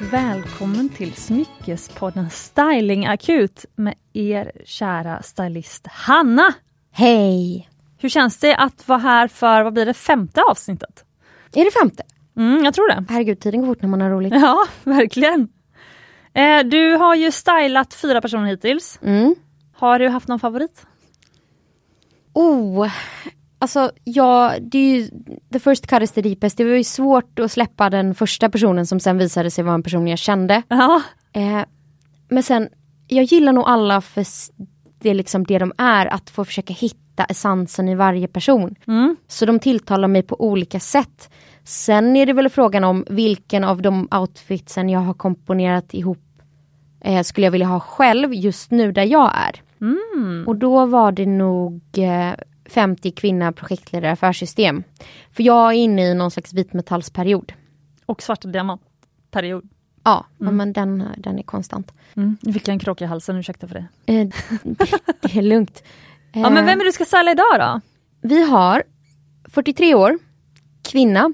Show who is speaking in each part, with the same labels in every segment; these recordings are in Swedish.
Speaker 1: välkommen till Smyckespodden Styling Akut med er kära stylist Hanna.
Speaker 2: Hej!
Speaker 1: Hur känns det att vara här för, vad blir det, 5:e avsnittet?
Speaker 2: Är det 5:e?
Speaker 1: Jag tror det.
Speaker 2: Herregud, tiden går fort när man har roligt.
Speaker 1: Ja, verkligen. Du har ju stylat 4 personer hittills. Har du haft någon favorit?
Speaker 2: Alltså det är ju the first cut is the deepest. Det var ju svårt att släppa den första personen som sen visade sig vara en person jag kände.
Speaker 1: Ja.
Speaker 2: Men sen, jag gillar nog alla för det är liksom det de är, att få försöka hitta essensen i varje person. Så de tilltalar mig på olika sätt. Sen är det väl frågan om vilken av de outfitsen jag har komponerat ihop skulle jag vilja ha själv just nu där jag är. Och då var det nog 50 kvinna projektledare affärssystem. För jag är inne i någon slags vitmetallsperiod.
Speaker 1: Och svarta diamantperiod.
Speaker 2: Ja, men den är konstant.
Speaker 1: Nu fick jag en krock i halsen, ursäkta för det.
Speaker 2: Det är lugnt.
Speaker 1: Ja, men vem är du ska styla idag då?
Speaker 2: Vi har 43 år, kvinna,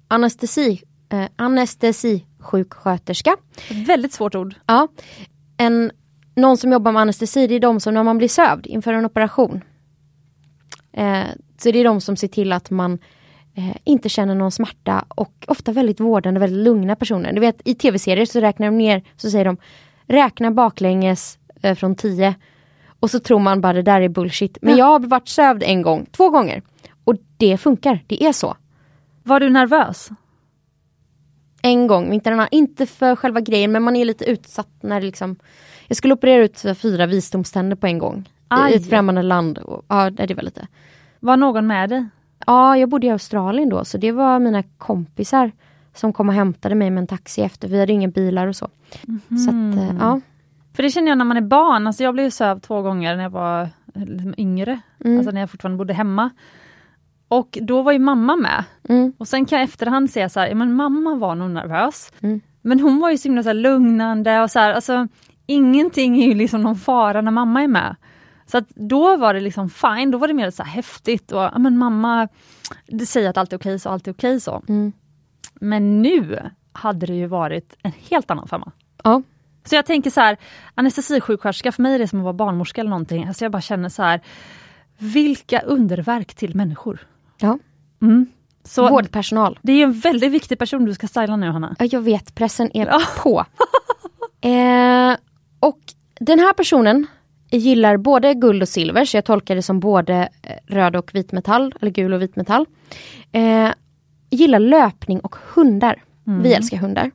Speaker 2: anestesisjuksköterska.
Speaker 1: Ett väldigt svårt ord.
Speaker 2: Ja, någon som jobbar med anestesi, det är de som när man blir sövd inför en operation. Så det är de som ser till att man inte känner någon smärta, och ofta väldigt vårdande, väldigt lugna personer. Du vet, i tv-serier så räknar de ner, så säger de räkna baklänges från 10, och så tror man bara det där är bullshit. Men jag har varit sövd 1 gång, 2 gånger, och det funkar, det är så.
Speaker 1: Var du nervös?
Speaker 2: 1 gång, inte för själva grejen, men man är lite utsatt när det liksom, jag skulle operera ut 4 visdomständer på en gång. I ett främmande land. Ja, det var lite.
Speaker 1: Var någon med dig?
Speaker 2: Ja, jag bodde i Australien då. Så det var mina kompisar som kom och hämtade mig med en taxi efter. Vi hade inga bilar och så. Så att, ja.
Speaker 1: För det känner jag när man är barn. Alltså jag blev sövd 2 gånger när jag var yngre. Alltså när jag fortfarande bodde hemma. Och då var ju mamma med. Och sen kan jag efterhand säga så här, men mamma var nog nervös. Men hon var ju så himla så här lugnande och så här, alltså ingenting är ju liksom någon fara när mamma är med. Så att då var det liksom fine, då var det mer så här häftigt och men mamma det säger att allt är okej så allt är okej så. Men nu hade det ju varit en helt annan femma.
Speaker 2: Ja.
Speaker 1: Så jag tänker så här, anestesisjuksköterska för mig är det som att vara barnmorska eller någonting. Alltså jag bara känner så här, vilka underverk till människor.
Speaker 2: Ja.
Speaker 1: Så
Speaker 2: vårdpersonal.
Speaker 1: Det är ju en väldigt viktig person du ska styla nu, Hanna.
Speaker 2: Ja, jag vet, pressen är på. Och den här personen gillar både guld och silver, så jag tolkar det som både röd och vitmetall, eller gul och vitmetall. Gillar löpning och hundar. Vi älskar hundar.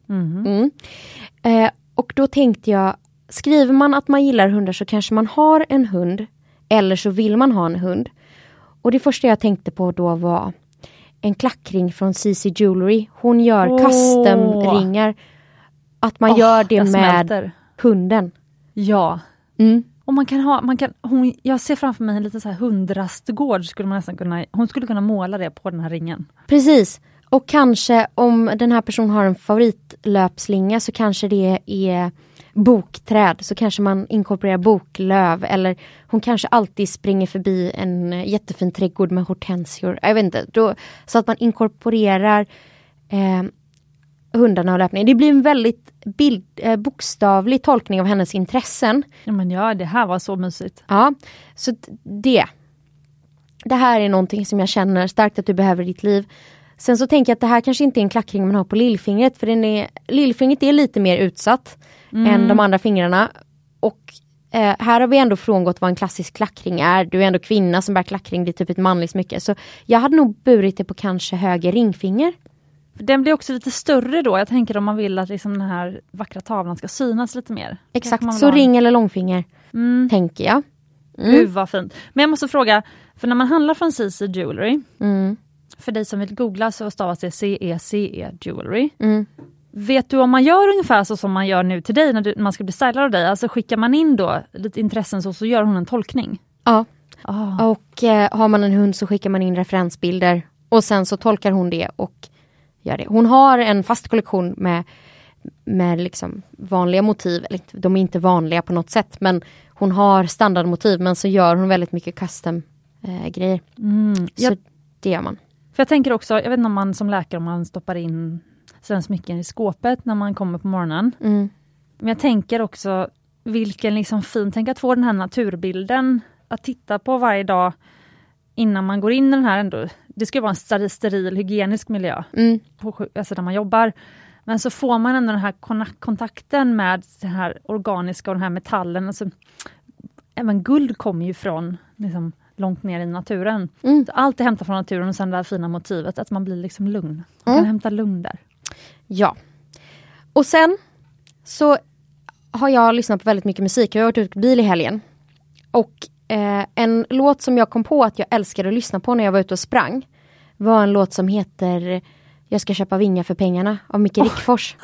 Speaker 2: Och då tänkte jag, skriver man att man gillar hundar så kanske man har en hund, eller så vill man ha en hund. Och det första jag tänkte på då var en klackring från CC Jewelry. Hon gör custom-ringar. Att man gör det med hunden.
Speaker 1: Ja. Och jag ser framför mig en lite så här hundrastgård skulle man nästan kunna, hon skulle kunna måla det på den här ringen.
Speaker 2: Precis. Och kanske om den här personen har en favoritlöpslinga så kanske det är bokträd, så kanske man inkorporerar boklöv, eller hon kanske alltid springer förbi en jättefin trädgård med hortensior. Jag vet inte, så att man inkorporerar hundarna och löpningen. Det blir en väldigt bokstavlig tolkning av hennes intressen.
Speaker 1: Ja, men det här var så mysigt.
Speaker 2: Ja, så det här är någonting som jag känner starkt att du behöver i ditt liv. Sen så tänker jag att det här kanske inte är en klackring man har på lillfingret, för lillfingret är lite mer utsatt än de andra fingrarna. Och här har vi ändå frångått vad en klassisk klackring är. Du är ändå kvinna som bär klackring, det är typ ett manligt smycke. Så jag hade nog burit det på kanske höger ringfinger.
Speaker 1: Den blir också lite större då. Jag tänker om man vill att liksom den här vackra tavlan ska synas lite mer.
Speaker 2: Exakt, så ring eller långfinger tänker jag.
Speaker 1: Gud vad fint. Men jag måste fråga, för när man handlar från CC Jewelry, för dig som vill googla så stavas det CECE Jewelry. Vet du om man gör ungefär så som man gör nu till dig när man ska bli stylad av dig? Alltså skickar man in då lite intressen så gör hon en tolkning?
Speaker 2: Ja. Och har man en hund så skickar man in referensbilder. Och sen så tolkar hon det och gör det. Hon har en fast kollektion med liksom vanliga motiv. Eller, de är inte vanliga på något sätt, men hon har standardmotiv. Men så gör hon väldigt mycket custom grejer. Så det gör man.
Speaker 1: För jag tänker också, jag vet inte om man som läkare om man stoppar in sen smycken i skåpet när man kommer på morgonen. Men jag tänker också vilken liksom fin, tänk att få den här naturbilden att titta på varje dag innan man går in i den här ändå. Det ska ju vara en steril, hygienisk miljö alltså där man jobbar. Men så får man ändå den här kontakten med den här organiska och den här metallen. Alltså, även guld kommer ju från liksom, långt ner i naturen. Allt är hämtat från naturen och sen det här fina motivet att man blir liksom lugn. Man kan hämta lugn där.
Speaker 2: Ja. Och sen så har jag lyssnat på väldigt mycket musik. Jag har varit ute på bil i helgen. Och en låt som jag kom på att jag älskade att lyssna på när jag var ute och sprang var en låt som heter Jag ska köpa vingar för pengarna av Micke Rickfors.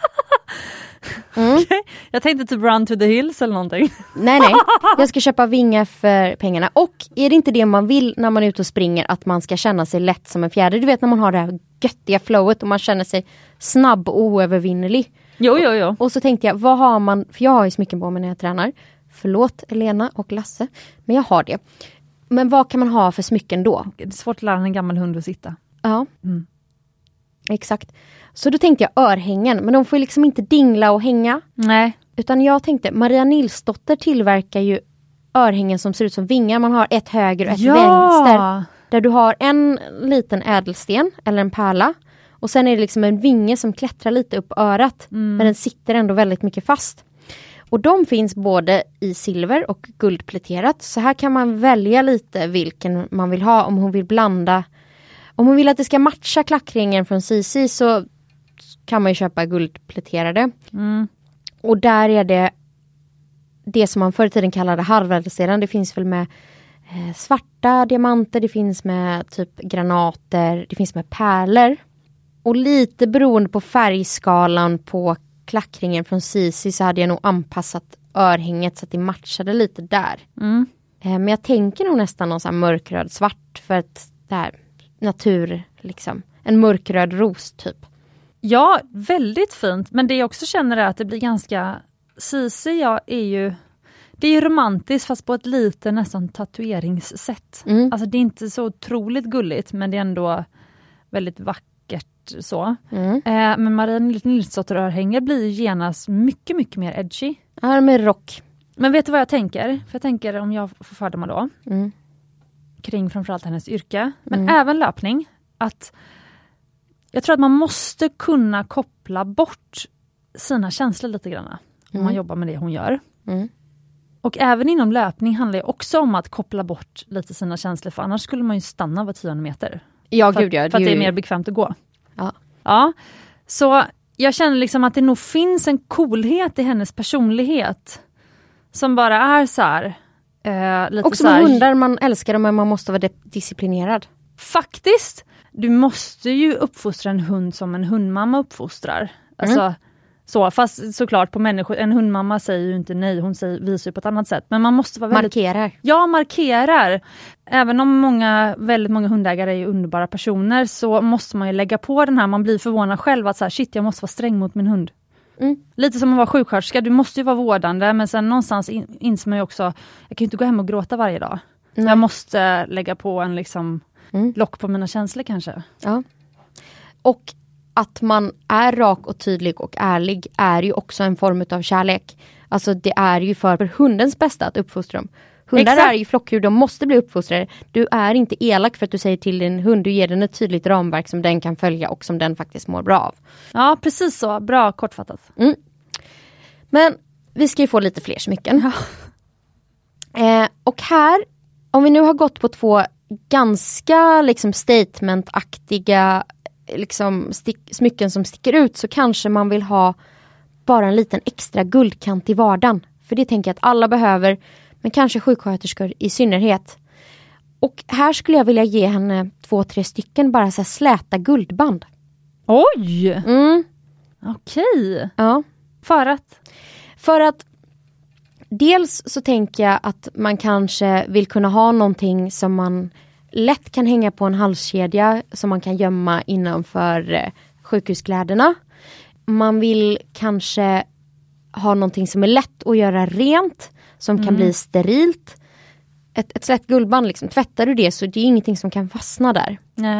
Speaker 1: Okay. Jag tänkte typ Run to the Hills eller någonting.
Speaker 2: Nej, jag ska köpa vingar för pengarna. Och är det inte det man vill när man är ute och springer, att man ska känna sig lätt som en fjäder? Du vet när man har det här göttiga flowet och man känner sig snabb och oövervinnerlig.
Speaker 1: Jo.
Speaker 2: Och så tänkte jag, vad har man, för jag har ju smycken på mig när jag tränar. Förlåt Elena och Lasse, men jag har det. Men vad kan man ha för smycken då?
Speaker 1: Det är svårt att lära en gammal hund att sitta.
Speaker 2: Ja, exakt. Så då tänkte jag örhängen, men de får liksom inte dingla och hänga.
Speaker 1: Nej.
Speaker 2: Utan jag tänkte, Maria Nilsdotter tillverkar ju örhängen som ser ut som vingar. Man har ett höger och ett vänster. Där du har en liten ädelsten eller en pärla. Och sen är det liksom en vinge som klättrar lite upp örat. Men den sitter ändå väldigt mycket fast. Och de finns både i silver och guldpläterat. Så här kan man välja lite vilken man vill ha om hon vill blanda. Om hon vill att det ska matcha klackringen från Cici så kan man ju köpa guldpläterade. Och där är det som man förr i tiden kallade halvädelsten. Det finns väl med svarta diamanter, det finns med typ granater, det finns med pärlor. Och lite beroende på färgskalan på klackringen från Cici så hade jag nog anpassat örhänget så att det matchade lite där. Men jag tänker nog nästan någon sån här mörkröd svart för att det här natur liksom. En mörkröd ros typ.
Speaker 1: Ja, väldigt fint. Men det jag också känner är att det blir ganska... Cici, det är ju romantiskt fast på ett lite nästan tatueringssätt. Alltså det är inte så otroligt gulligt men det är ändå väldigt vackert så. Men Maria Nilsdotter örhänge blir ju genast mycket, mycket mer edgy.
Speaker 2: Ja, med rock.
Speaker 1: Men vet du vad jag tänker? För jag tänker om jag får fördöma då. Kring framförallt hennes yrke. Men även löpning. Att jag tror att man måste kunna koppla bort sina känslor lite grann. Om man jobbar med det hon gör. Och även inom löpning handlar det också om att koppla bort lite sina känslor. För annars skulle man ju stanna var 10 meter.
Speaker 2: Ja,
Speaker 1: för
Speaker 2: gud ja.
Speaker 1: För att det är mer bekvämt att gå.
Speaker 2: Ja.
Speaker 1: Så jag känner liksom att det nog finns en coolhet i hennes personlighet. Som bara är så här. Lite
Speaker 2: också med hundar, man älskar dem men man måste vara disciplinerad.
Speaker 1: Faktiskt. Du måste ju uppfostra en hund som en hundmamma uppfostrar. Alltså, så, fast såklart på människor. En hundmamma säger ju inte nej, hon visar ju på ett annat sätt. Men man måste vara väldigt...
Speaker 2: Markerar.
Speaker 1: Ja, markerar. Även om väldigt många hundägare är underbara personer så måste man ju lägga på den här. Man blir förvånad själv att så här, shit, jag måste vara sträng mot min hund. Lite som att vara sjuksköterska. Du måste ju vara vårdande men sen någonstans inser man ju också, jag kan ju inte gå hem och gråta varje dag. Jag måste lägga på en liksom lock på mina känslor kanske. Ja.
Speaker 2: Och att man är rak och tydlig och ärlig är ju också en form av kärlek. Alltså det är ju för hundens bästa att uppfostra dem. Hundar är ju flockdjur, de måste bli uppfostrade. Du är inte elak för att du säger till din hund, du ger den ett tydligt ramverk som den kan följa och som den faktiskt mår bra av.
Speaker 1: Ja, precis så. Bra, kortfattat.
Speaker 2: Men vi ska ju få lite fler smycken. Och här, om vi nu har gått på 2 ganska liksom statement-aktiga liksom smycken som sticker ut så kanske man vill ha bara en liten extra guldkant i vardagen. För det tänker jag att alla behöver, men kanske sjuksköterskor i synnerhet. Och här skulle jag vilja ge henne 2-3 stycken bara så här släta guldband.
Speaker 1: Oj! Okej.
Speaker 2: Ja. För att dels så tänker jag att man kanske vill kunna ha någonting som man lätt kan hänga på en halskedja som man kan gömma innanför sjukhuskläderna. Man vill kanske ha någonting som är lätt att göra rent, som kan bli sterilt. Ett slätt guldband, liksom, tvättar du det så det är ingenting som kan fastna där.
Speaker 1: Nej.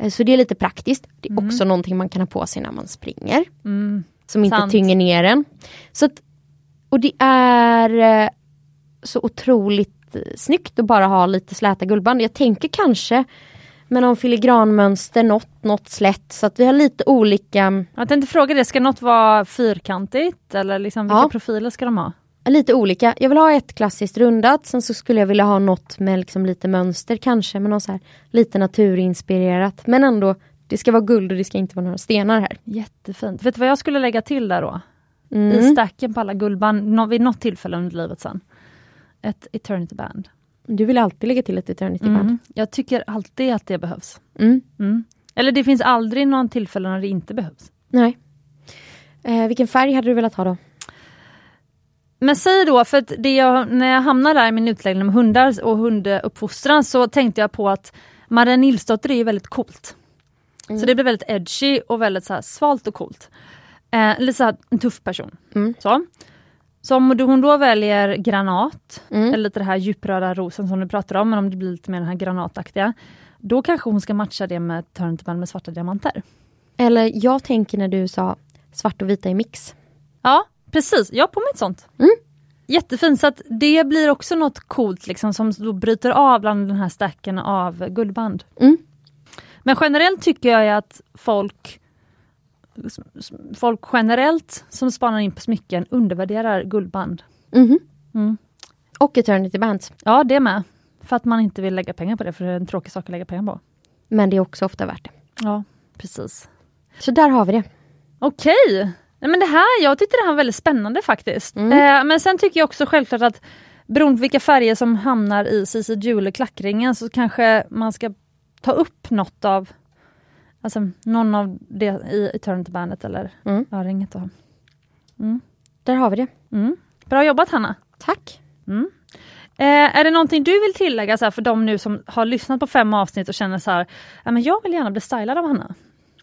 Speaker 2: Så det är lite praktiskt. Det är också någonting man kan ha på sig när man springer. Som inte tynger ner en. Så att, och det är så otroligt snyggt att bara ha lite släta guldband. Jag tänker kanske med någon filigranmönster, något slätt. Så att vi har lite olika...
Speaker 1: Jag tänkte fråga det, ska något vara fyrkantigt? Eller liksom, vilka profiler ska de ha?
Speaker 2: Lite olika. Jag vill ha ett klassiskt rundat. Sen så skulle jag vilja ha något med liksom lite mönster kanske. Med något så här lite naturinspirerat. Men ändå, det ska vara guld och det ska inte vara några stenar här.
Speaker 1: Jättefint. Vet du vad jag skulle lägga till där då? I stacken på alla guldband vid något tillfälle under livet sen. Ett eternity band.
Speaker 2: Du vill alltid lägga till ett eternity band.
Speaker 1: Jag tycker alltid att det behövs. Eller det finns aldrig någon tillfälle när det inte behövs.
Speaker 2: Nej. Vilken färg hade du velat ha då?
Speaker 1: Men säg då, för att när jag hamnar där i min utläggning med hundar och hunduppfostran så tänkte jag på att Maria Nilsdotter är ju väldigt coolt. Så det blir väldigt edgy och väldigt så här svalt och coolt. Lite så här en tuff person. Så om hon då väljer granat, eller lite det här djupröda rosen som du pratar om, men om det blir lite mer den här granataktiga, då kanske hon ska matcha det med törnteband med svarta diamanter.
Speaker 2: Eller jag tänker när du sa svart och vita i mix.
Speaker 1: Ja, precis. Jag har på mig ett sånt. Jättefint, så att det blir också något coolt liksom, som då bryter av bland den här stacken av guldband. Men generellt tycker jag att folk generellt som spanar in på smycken undervärderar guldband.
Speaker 2: Och eternity bands.
Speaker 1: Ja, det med. För att man inte vill lägga pengar på det, för det är en tråkig sak att lägga pengar på.
Speaker 2: Men det är också ofta värt det.
Speaker 1: Ja, precis.
Speaker 2: Så där har vi det.
Speaker 1: Okej. Nej, men jag tyckte det här var väldigt spännande faktiskt. Men sen tycker jag också självklart att beroende på vilka färger som hamnar i CC Jewelry klackringen så kanske man ska ta upp något av, alltså någon av det i eternity bandet eller örringet då.
Speaker 2: Där har vi det.
Speaker 1: Bra jobbat, Hanna.
Speaker 2: Tack.
Speaker 1: Är det någonting du vill tillägga så här, för de nu som har lyssnat på 5 avsnitt och känner så här, ja, men jag vill gärna bli stylad av Hanna?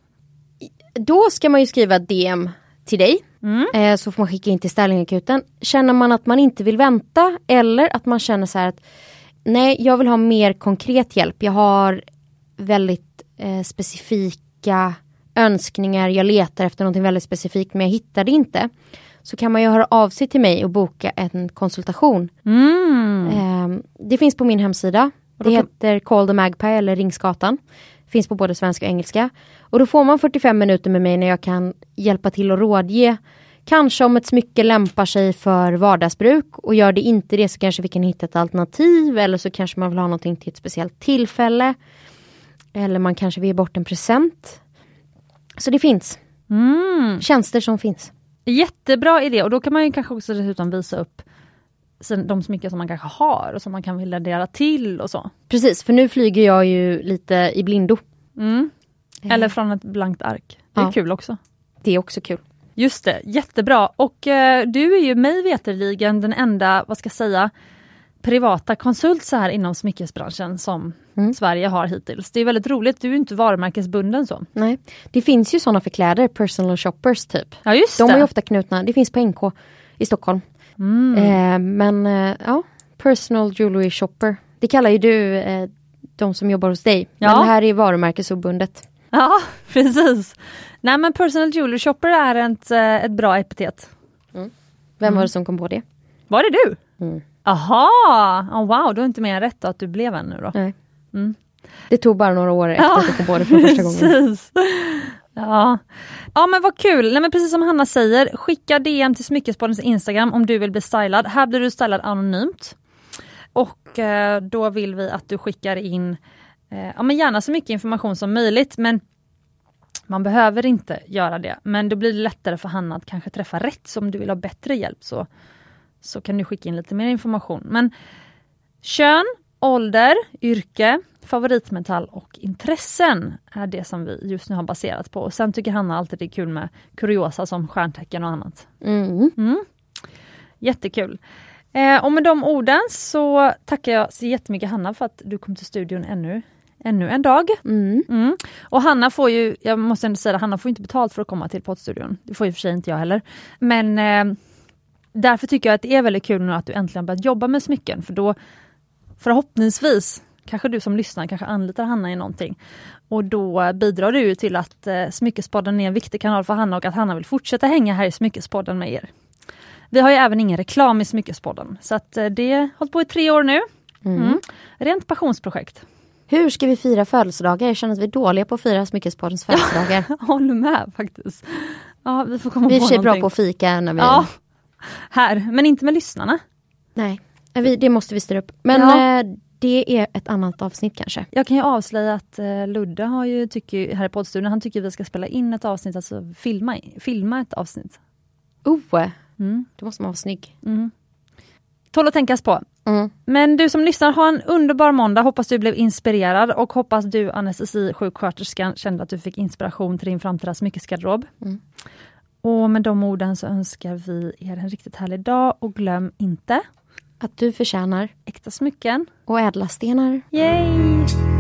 Speaker 2: Då ska man ju skriva DM till dig. Så får man skicka in till stylingakuten. Känner man att man inte vill vänta eller att man känner så här att nej, jag vill ha mer konkret hjälp. Jag har väldigt specifika önskningar. Jag letar efter något väldigt specifikt men jag hittar det inte. Så kan man ju höra av sig till mig och boka en konsultation. Det finns på min hemsida. Det heter Call the Magpie eller Ringsgatan. Finns på både svenska och engelska. Och då får man 45 minuter med mig när jag kan hjälpa till och rådge. Kanske om ett smycke lämpar sig för vardagsbruk. Och gör det inte det så kanske vi kan hitta ett alternativ. Eller så kanske man vill ha någonting till ett speciellt tillfälle. Eller man kanske vill ge bort en present. Så det finns. Tjänster som finns.
Speaker 1: Jättebra idé. Och då kan man ju kanske också dessutom visa upp de smycken som man kanske har. Och som man kan vilja dela till och så.
Speaker 2: Precis, för nu flyger jag ju lite i blindo.
Speaker 1: Eller från ett blankt ark. Det är kul också.
Speaker 2: Det är också kul.
Speaker 1: Just det, jättebra. Och du är ju mig veterligen den enda, vad ska jag säga, privata konsult så här inom smyckesbranschen som Sverige har hittills. Det är väldigt roligt, du är inte varumärkesbunden så. Nej,
Speaker 2: det finns ju sådana för kläder, personal shoppers typ.
Speaker 1: Ja, just
Speaker 2: det. De är ju
Speaker 1: ofta
Speaker 2: knutna, det finns på NK i Stockholm. Ja, personal jewelry shopper. Det kallar ju du de som jobbar hos dig. Ja. Men det här är varumärkesförbundet.
Speaker 1: Ja, precis. Nej, men personal jewelry shopper är ett bra epitet.
Speaker 2: Vem var det som kom på det?
Speaker 1: Var det du? Aha, wow, du har inte mer rätt att du blev en nu då.
Speaker 2: Nej. Det tog bara några år efter att du kom på det för första gången.
Speaker 1: Precis. Ja, men vad kul. Nej, men precis som Hanna säger, skicka DM till Smyckespoddens Instagram om du vill bli stylad. Här blir du stylad anonymt. Och då vill vi att du skickar in men gärna så mycket information som möjligt. Men man behöver inte göra det. Men då blir det lättare för Hanna att kanske träffa rätt. Så om du vill ha bättre hjälp så kan du skicka in lite mer information. Men kön, ålder, yrke, favoritmetall och intressen är det som vi just nu har baserat på. Och sen tycker Hanna alltid det är kul med kuriosa som stjärntecken och annat. Jättekul. Och med de orden så tackar jag så jättemycket Hanna för att du kom till studion ännu en dag. Och Hanna får ju, jag måste ändå säga, Hanna får inte betalt för att komma till poddstudion. Det får ju för sig inte jag heller. Men därför tycker jag att det är väldigt kul nu att du äntligen börjat jobba med smycken. För då förhoppningsvis kanske du som lyssnar kanske anlitar Hanna i någonting. Och då bidrar du till att Smyckespodden är en viktig kanal för Hanna och att Hanna vill fortsätta hänga här i Smyckespodden med er. Vi har ju även ingen reklam i Smyckespodden, så att det har hållit på i 3 år nu. Rent passionsprojekt.
Speaker 2: Hur ska vi fira födelsedagar? Jag känner att vi är dåliga på att fira Smyckespoddens födelsedagar.
Speaker 1: Håller med faktiskt. Ja, vi får komma
Speaker 2: vi
Speaker 1: på
Speaker 2: är
Speaker 1: någonting.
Speaker 2: bra på att fika när vi...
Speaker 1: Ja, här, men inte med lyssnarna.
Speaker 2: Nej, det måste vi styra upp. Men det är ett annat avsnitt kanske.
Speaker 1: Jag kan ju avslöja att Ludde har ju tycker här i poddstudion, han tycker vi ska spela in ett avsnitt, alltså filma ett avsnitt.
Speaker 2: Då måste man vara snygg.
Speaker 1: Tål att tänkas på. Men du som lyssnar, har en underbar måndag. Hoppas du blev inspirerad och hoppas du, anestesi-sjuksköterskan, kände att du fick inspiration till din framtida smyckesgarderob. Och med de orden så önskar vi er en riktigt härlig dag och glöm inte
Speaker 2: att du förtjänar
Speaker 1: äkta smycken
Speaker 2: och ädla stenar.
Speaker 1: Yay!